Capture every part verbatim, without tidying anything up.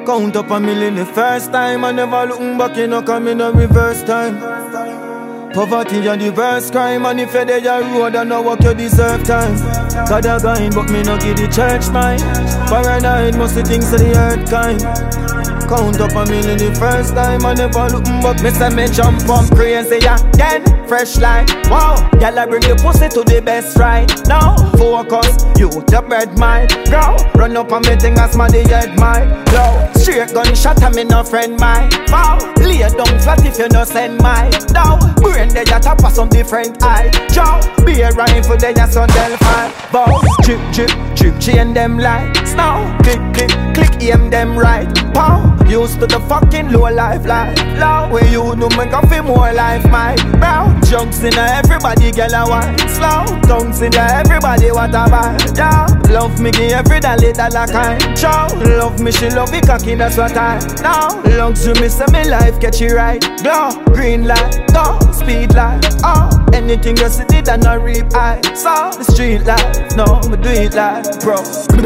Count up a million the first time. I never looking back, you know, come in a reverse time. Poverty and the worst crime. And if you're there, you road and no work, you deserve time. God a guide, but me no give the church mine. Paranoid, most of the things of the earth kind. Count up a million the first time. I never looking back. Me say me jump up crazy again. Fresh like, wow. Y'all bring the pussy to the best right now. Focus, you the bread mind. Go, run up on me thing as my the head mind. Low, straight gunshot and me no friend mine. Wow, lay down flat if you no send mine. Now, brain there you tap for some different eye. Joe, be a rifle there you son Delphi. Bow, chip chip chip chain them like snow. Click click click aim them right. Pow, used to the fucking low life life. Low, where you do make a feel more life my brow. Junks in everybody girl a wine. Slow, tongues in everybody what a vibe. Yeah, love me give every dollar dollar kind. Chow, love me she love me cocky that's what I know. Luxury me say me life catch you right. Glow, green light, go, speed light. Oh, anything you see it and not reap I saw the street life. No, me do it like bro.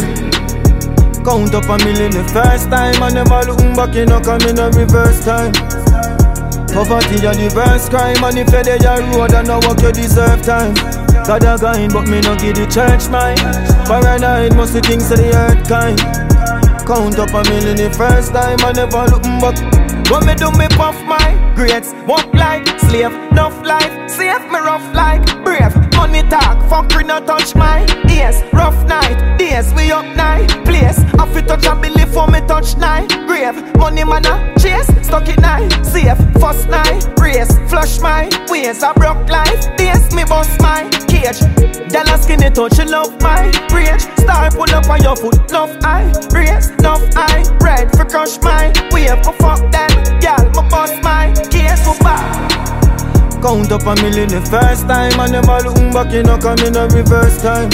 Count up a million the first time. I never looking back, you know, come in a reverse time. Poverty and the worst crime. And if you're there, you road and no work, you deserve time. God a guide, but me no give the church mine. Paranoid, most of the things of the earth kind. Count up a million the first time. I never looking back. What me do, me puff my grades. Walk like slave, enough life. Save me rough like brave. Money talk, fuck we no touch my ears. Rough night, days we up night. Place, I fit touch a belly for me touch night. Grave, money man a chase. Stuck it night, safe, first night. Race, flush my ways. I broke life, days me bust my cage. Dollar skinny touch, you love my rage. Star pull up on your foot, enough eye. Race, enough eye. Red for crush my wave, for fuck them. Girl, my bust my case for back. Count up a million the first time. I never looking back, you know, come in a reverse time.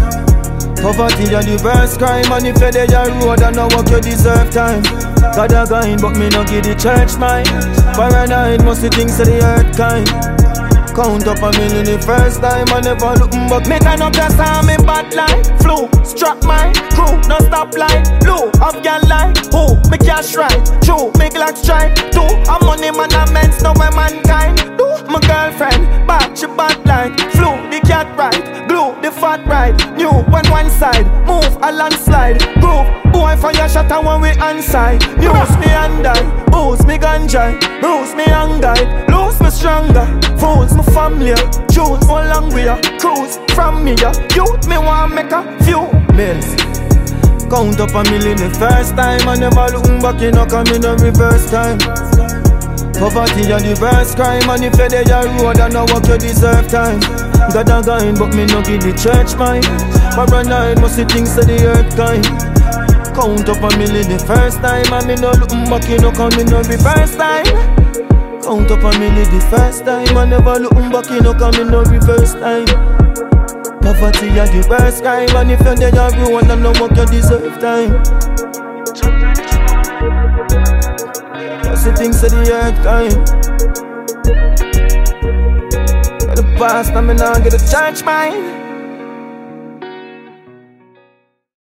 Poverty and the worst crime. And if you're there, you road and no work, you deserve time. God a guide, but me no give the church mine. Paranoid, most of the things of the earth kind. Count up a million the first time. I never looking back. Me turn up your time in bad life. Flu, strap my crew, no stop light. Blue, up your life. Who, me cash right. True, me Glock strike. Two, I'm money man a men's, no way mankind. Do, my girlfriend, back she bad like. Flu, the cat right. Glue, the fat right. New, when one side. Move, a landslide. Groove, boy for your shot and when we inside. News me and die. Booze me ganja. Bruise me and guide. Lose me stronger. Fools me family, choose more long we are. Cruise from me, ya. Youth me want make a few bills. Count up a million the first time. I never looking back, you know, come in a reverse time. Poverty and the worst crime. And if you're there, you road and no work, you deserve time. God a guide, but me no give the church mine. Paranoid, must the things of the earth kind. Count up a million the first time. And me no looking back, you know, come in a reverse time. Count up a million the first time. I never looking back, you know, come in no reverse time. Poverty and the worst crime. And if you're there, everyone and no work, you deserve time. That's the things of the earth kind. Got the past, I me now get a church mine.